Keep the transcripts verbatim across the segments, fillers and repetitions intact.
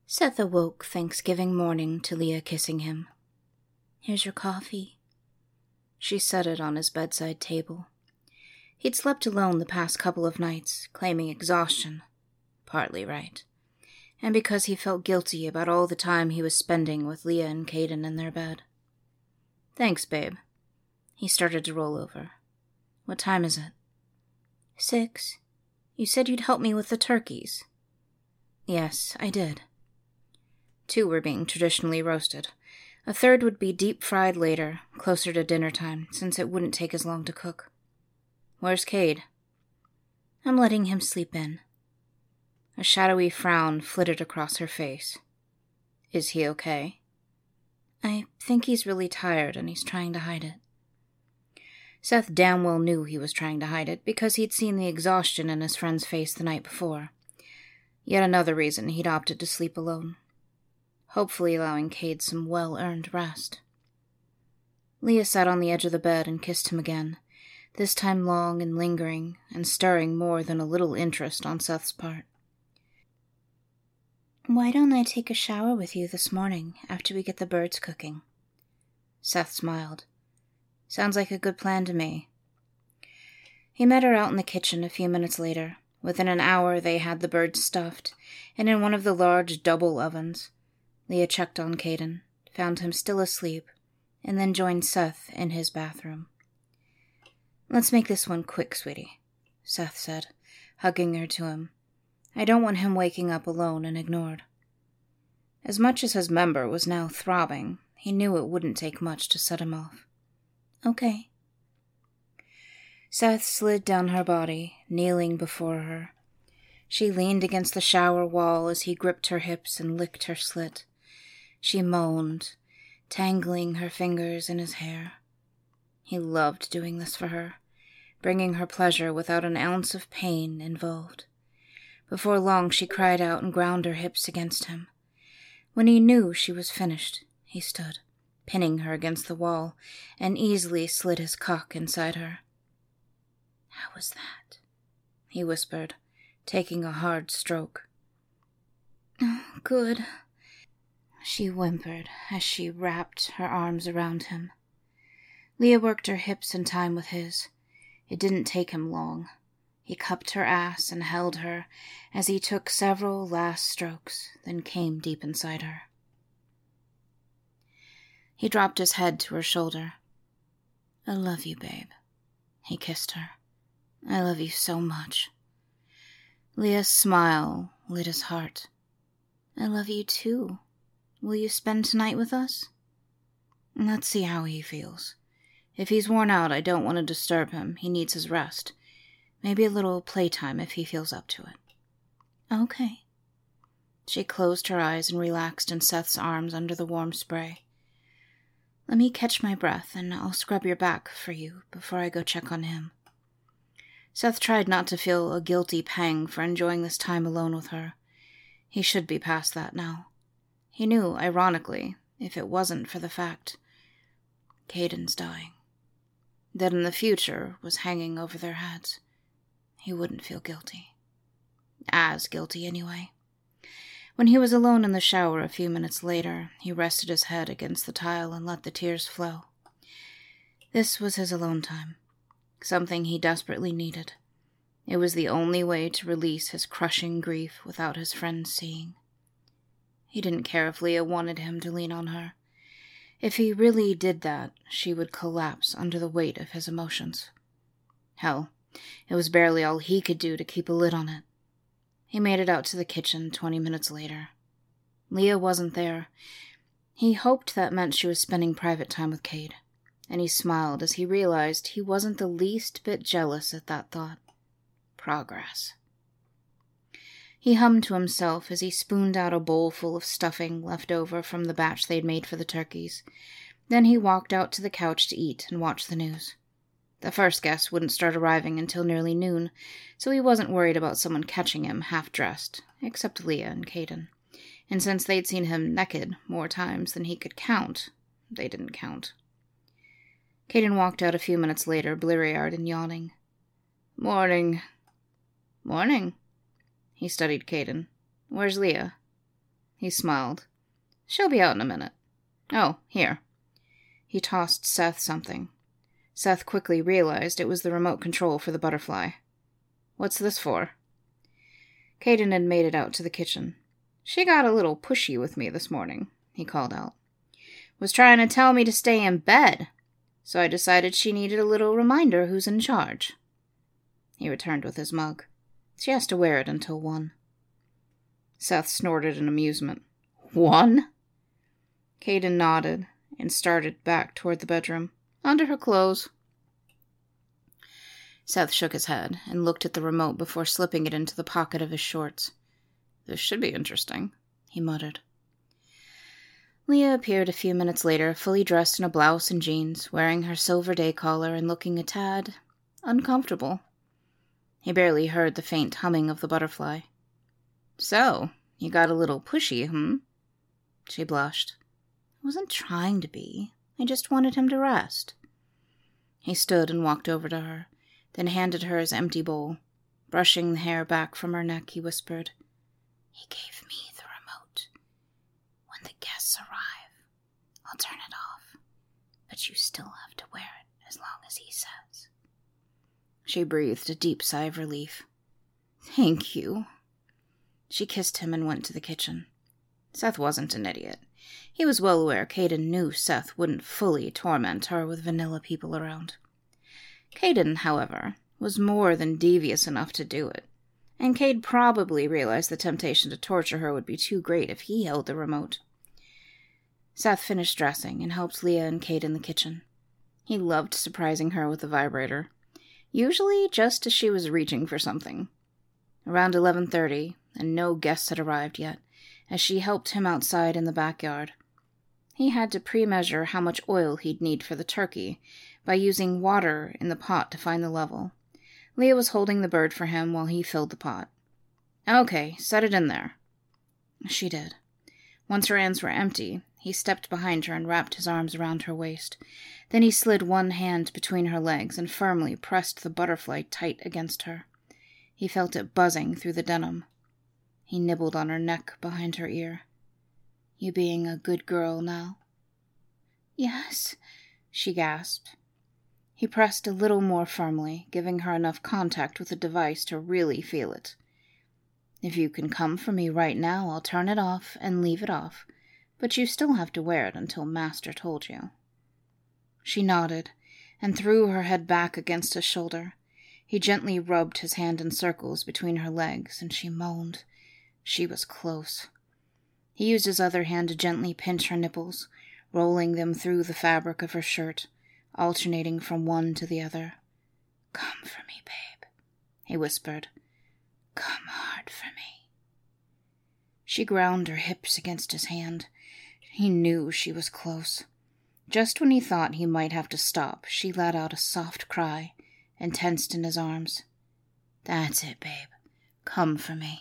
Seth awoke Thanksgiving morning to Leah kissing him. "Here's your coffee." She set it on his bedside table. He'd slept alone the past couple of nights, claiming exhaustion. Partly right. And because he felt guilty about all the time he was spending with Leah and Caden in their bed. "Thanks, babe." He started to roll over. "What time is it?" "Six. You said you'd help me with the turkeys." "Yes, I did." Two were being traditionally roasted. A third would be deep-fried later, closer to dinner time, since it wouldn't take as long to cook. "Where's Cade?" "I'm letting him sleep in." A shadowy frown flitted across her face. "Is he okay?" "I think he's really tired and he's trying to hide it." Seth damn well knew he was trying to hide it because he'd seen the exhaustion in his friend's face the night before. Yet another reason he'd opted to sleep alone. Hopefully allowing Cade some well-earned rest. Leah sat on the edge of the bed and kissed him again, this time long and lingering, and stirring more than a little interest on Seth's part. "Why don't I take a shower with you this morning after we get the birds cooking?" Seth smiled. "Sounds like a good plan to me." He met her out in the kitchen a few minutes later. Within an hour they had the birds stuffed, and in one of the large double ovens. Leah checked on Caden, found him still asleep, and then joined Seth in his bathroom. "Let's make this one quick, sweetie," Seth said, hugging her to him. "I don't want him waking up alone and ignored." As much as his member was now throbbing, he knew it wouldn't take much to set him off. "Okay." Seth slid down her body, kneeling before her. She leaned against the shower wall as he gripped her hips and licked her slit. She moaned, tangling her fingers in his hair. He loved doing this for her, bringing her pleasure without an ounce of pain involved. Before long she cried out and ground her hips against him. When he knew she was finished, he stood, pinning her against the wall, and easily slid his cock inside her. "How was that?" he whispered, taking a hard stroke. "Oh, good," she whimpered as she wrapped her arms around him. Leah worked her hips in time with his. It didn't take him long. He cupped her ass and held her as he took several last strokes, then came deep inside her. He dropped his head to her shoulder. "I love you, babe." He kissed her. "I love you so much." Leah's smile lit his heart. "I love you too. Will you spend tonight with us?" "Let's see how he feels. If he's worn out, I don't want to disturb him. He needs his rest. Maybe a little playtime if he feels up to it." "Okay." She closed her eyes and relaxed in Seth's arms under the warm spray. "Let me catch my breath, and I'll scrub your back for you before I go check on him." Seth tried not to feel a guilty pang for enjoying this time alone with her. He should be past that now. He knew, ironically, if it wasn't for the fact Caden's dying, that in the future was hanging over their heads, he wouldn't feel guilty. As guilty, anyway. When he was alone in the shower a few minutes later, he rested his head against the tile and let the tears flow. This was his alone time. Something he desperately needed. It was the only way to release his crushing grief without his friends seeing. He didn't care if Leah wanted him to lean on her. If he really did that, she would collapse under the weight of his emotions. Hell, it was barely all he could do to keep a lid on it. He made it out to the kitchen twenty minutes later. Leah wasn't there. He hoped that meant she was spending private time with Cade, and he smiled as he realized he wasn't the least bit jealous at that thought. Progress. He hummed to himself as he spooned out a bowl full of stuffing left over from the batch they'd made for the turkeys. Then he walked out to the couch to eat and watch the news. The first guest wouldn't start arriving until nearly noon, so he wasn't worried about someone catching him half-dressed, except Leah and Caden. And since they'd seen him naked more times than he could count, they didn't count. Caden walked out a few minutes later, bleary-eyed and yawning. "Morning." "Morning." He studied Caden. "Where's Leah?" He smiled. She'll be out in a minute. Oh, here. He tossed Seth something. Seth quickly realized it was the remote control for the butterfly. What's this for? Caden had made it out to the kitchen. She got a little pushy with me this morning, he called out. Was trying to tell me to stay in bed, so I decided she needed a little reminder who's in charge. He returned with his mug. She has to wear it until one. Seth snorted in amusement. One? Caden nodded and started back toward the bedroom, under her clothes. Seth shook his head and looked at the remote before slipping it into the pocket of his shorts. This should be interesting, he muttered. Leah appeared a few minutes later, fully dressed in a blouse and jeans, wearing her silver day collar and looking a tad uncomfortable. He barely heard the faint humming of the butterfly. So, you got a little pushy, hmm? She blushed. I wasn't trying to be. I just wanted him to rest. He stood and walked over to her, then handed her his empty bowl. Brushing the hair back from her neck, he whispered, He gave me the remote. When the guests arrive, I'll turn it off, but you still have to wear it as long as he says. She breathed a deep sigh of relief. Thank you. She kissed him and went to the kitchen. Seth wasn't an idiot. He was well aware Caden knew Seth wouldn't fully torment her with vanilla people around. Caden, however, was more than devious enough to do it, and Cade probably realized the temptation to torture her would be too great if he held the remote. Seth finished dressing and helped Leah and Cade in the kitchen. He loved surprising her with the vibrator, usually just as she was reaching for something. Around eleven thirty, and no guests had arrived yet, as she helped him outside in the backyard. He had to pre-measure how much oil he'd need for the turkey by using water in the pot to find the level. Leah was holding the bird for him while he filled the pot. Okay, set it in there. She did. Once her hands were empty, he stepped behind her and wrapped his arms around her waist. Then he slid one hand between her legs and firmly pressed the butterfly tight against her. He felt it buzzing through the denim. He nibbled on her neck behind her ear. You being a good girl now? Yes, she gasped. He pressed a little more firmly, giving her enough contact with the device to really feel it. If you can come for me right now, I'll turn it off and leave it off, but you still have to wear it until Master told you. She nodded and threw her head back against his shoulder. He gently rubbed his hand in circles between her legs, and she moaned. She was close. He used his other hand to gently pinch her nipples, rolling them through the fabric of her shirt, alternating from one to the other. Come for me, babe, he whispered. Come hard for me. She ground her hips against his hand. He knew she was close. Just when he thought he might have to stop, she let out a soft cry and tensed in his arms. That's it, babe. Come for me.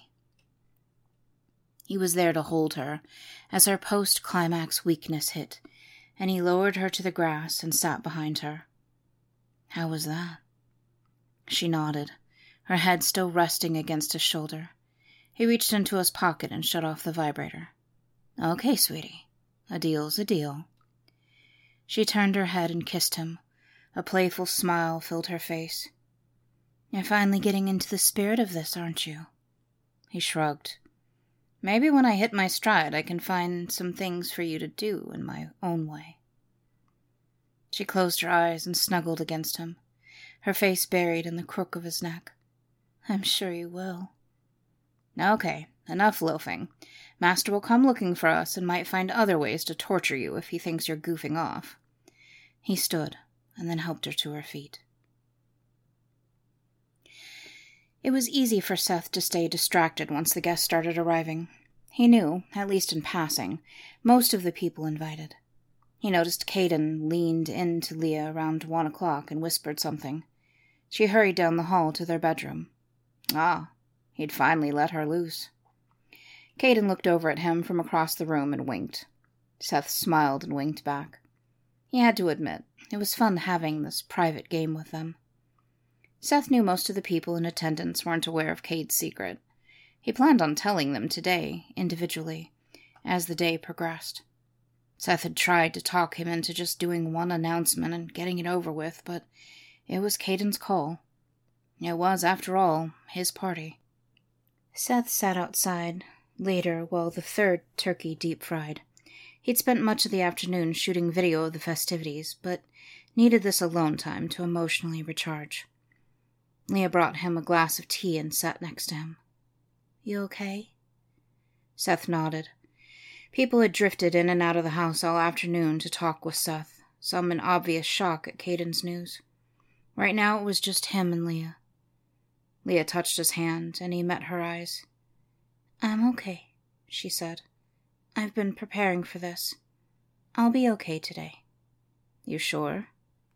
He was there to hold her as her post-climax weakness hit, and he lowered her to the grass and sat behind her. How was that? She nodded, her head still resting against his shoulder. He reached into his pocket and shut off the vibrator. Okay, sweetie. A deal's a deal. She turned her head and kissed him. A playful smile filled her face. You're finally getting into the spirit of this, aren't you? He shrugged. Maybe when I hit my stride, I can find some things for you to do in my own way. She closed her eyes and snuggled against him, her face buried in the crook of his neck. I'm sure you will. Okay, enough loafing. Master will come looking for us and might find other ways to torture you if he thinks you're goofing off. He stood and then helped her to her feet. It was easy for Seth to stay distracted once the guests started arriving. He knew, at least in passing, most of the people invited. He noticed Caden leaned in to Leah around one o'clock and whispered something. She hurried down the hall to their bedroom. Ah, he'd finally let her loose. Caden looked over at him from across the room and winked. Seth smiled and winked back. He had to admit, it was fun having this private game with them. Seth knew most of the people in attendance weren't aware of Cade's secret. He planned on telling them today, individually, as the day progressed. Seth had tried to talk him into just doing one announcement and getting it over with, but it was Caden's call. It was, after all, his party. Seth sat outside, later, while the third turkey deep-fried. He'd spent much of the afternoon shooting video of the festivities, but needed this alone time to emotionally recharge. Leah brought him a glass of tea and sat next to him. "You okay?" Seth nodded. People had drifted in and out of the house all afternoon to talk with Seth, some in obvious shock at Caden's news. Right now it was just him and Leah. Leah touched his hand, and he met her eyes. "I'm okay," she said. "I've been preparing for this. I'll be okay today." "You sure?"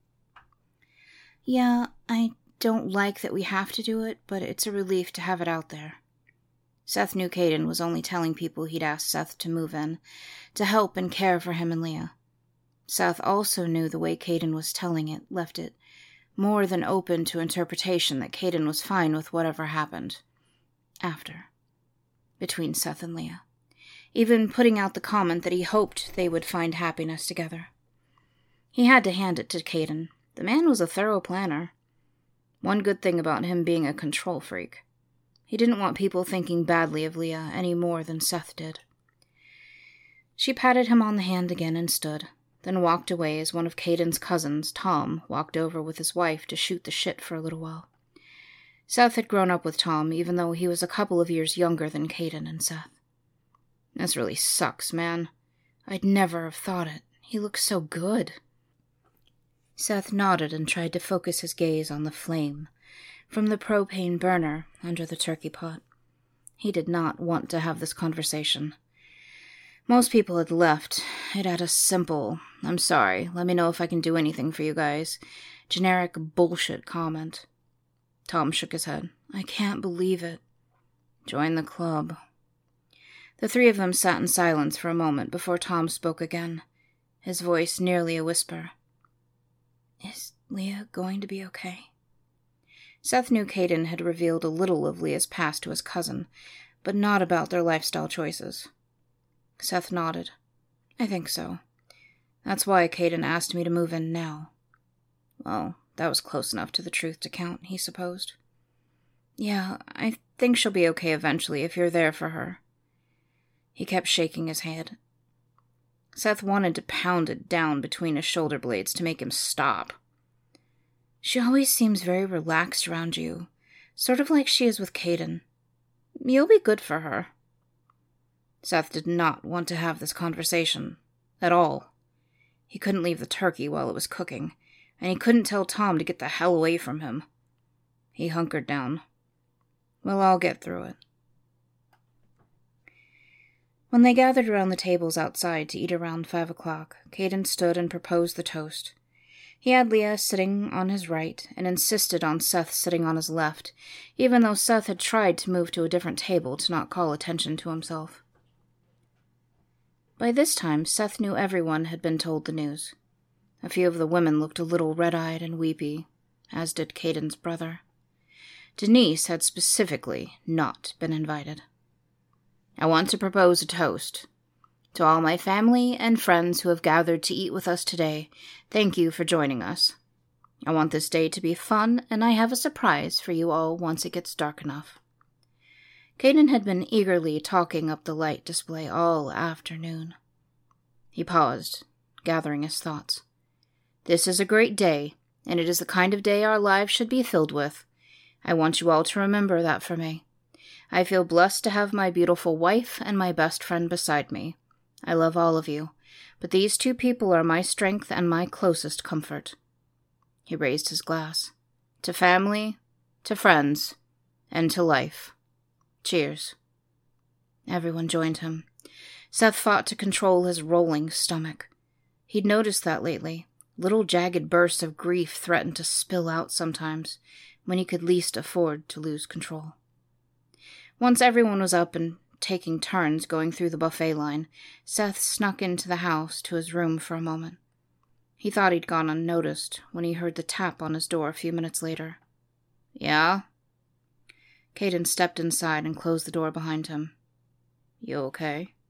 "Yeah, I don't like that we have to do it, but it's a relief to have it out there." Seth knew Caden was only telling people he'd asked Seth to move in, to help and care for him and Leah. Seth also knew the way Caden was telling it left it more than open to interpretation that Caden was fine with whatever happened. After. Between Seth and Leah. Even putting out the comment that he hoped they would find happiness together. He had to hand it to Caden. The man was a thorough planner. One good thing about him being a control freak. He didn't want people thinking badly of Leah any more than Seth did. She patted him on the hand again and stood, then walked away as one of Caden's cousins, Tom, walked over with his wife to shoot the shit for a little while. Seth had grown up with Tom, even though he was a couple of years younger than Caden and Seth. "This really sucks, man. I'd never have thought it. He looks so good." Seth nodded and tried to focus his gaze on the flame from the propane burner under the turkey pot. He did not want to have this conversation. Most people had left. It had a simple, "I'm sorry, let me know if I can do anything for you guys," generic bullshit comment. Tom shook his head. "I can't believe it." "Join the club." The three of them sat in silence for a moment before Tom spoke again, his voice nearly a whisper. "Is Leah going to be okay?" Seth knew Caden had revealed a little of Leah's past to his cousin, but not about their lifestyle choices. Seth nodded. "I think so. That's why Caden asked me to move in now." Well, that was close enough to the truth to count, he supposed. "Yeah, I think she'll be okay eventually if you're there for her." He kept shaking his head. Seth wanted to pound it down between his shoulder blades to make him stop. "She always seems very relaxed around you, sort of like she is with Caden. You'll be good for her." Seth did not want to have this conversation. At all. He couldn't leave the turkey while it was cooking, and he couldn't tell Tom to get the hell away from him. He hunkered down. "We'll all get through it." When they gathered around the tables outside to eat around five o'clock, Caden stood and proposed the toast. He had Leah sitting on his right and insisted on Seth sitting on his left, even though Seth had tried to move to a different table to not call attention to himself. By this time, Seth knew everyone had been told the news. A few of the women looked a little red-eyed and weepy, as did Caden's brother. Denise had specifically not been invited. "I want to propose a toast. To all my family and friends who have gathered to eat with us today, thank you for joining us. I want this day to be fun, and I have a surprise for you all once it gets dark enough." Caden had been eagerly talking up the light display all afternoon. He paused, gathering his thoughts. "This is a great day, and it is the kind of day our lives should be filled with. I want you all to remember that for me. I feel blessed to have my beautiful wife and my best friend beside me. I love all of you, but these two people are my strength and my closest comfort." He raised his glass. "To family, to friends, and to life. Cheers." Everyone joined him. Seth fought to control his rolling stomach. He'd noticed that lately. Little jagged bursts of grief threatened to spill out sometimes, when he could least afford to lose control. Once everyone was up and taking turns going through the buffet line, Seth snuck into the house to his room for a moment. He thought he'd gone unnoticed when he heard the tap on his door a few minutes later. "Yeah?" Caden stepped inside and closed the door behind him. "You okay?"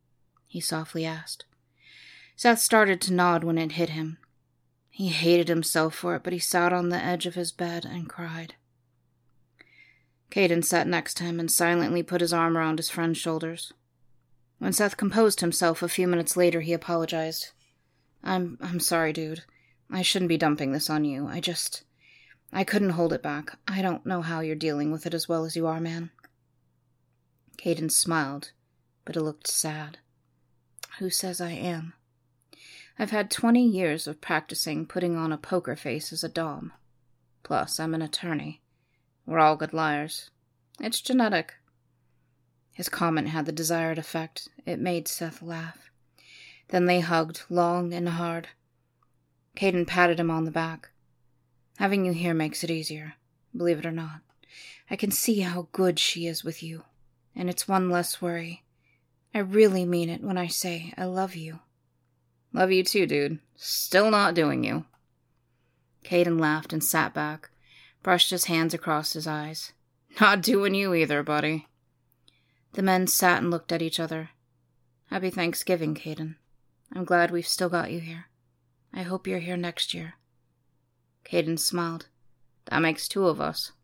he softly asked. Seth started to nod when it hit him. He hated himself for it, but he sat on the edge of his bed and cried. Caden sat next to him and silently put his arm around his friend's shoulders. When Seth composed himself a few minutes later, he apologized. I'm I'm sorry, dude. I shouldn't be dumping this on you. I just... I couldn't hold it back. I don't know how you're dealing with it as well as you are, man. Caden smiled, but it looked sad. Who says I am? I've had twenty years of practicing putting on a poker face as a dom. Plus, I'm an attorney. We're all good liars. It's genetic. His comment had the desired effect. It made Seth laugh. Then they hugged, long and hard. Caden patted him on the back. Having you here makes it easier, believe it or not. I can see how good she is with you, and it's one less worry. I really mean it when I say I love you. Love you too, dude. Still not doing you. Caden laughed and sat back, brushed his hands across his eyes. Not doing you either, buddy. The men sat and looked at each other. Happy Thanksgiving, Caden. I'm glad we've still got you here. I hope you're here next year. Caden smiled. That makes two of us.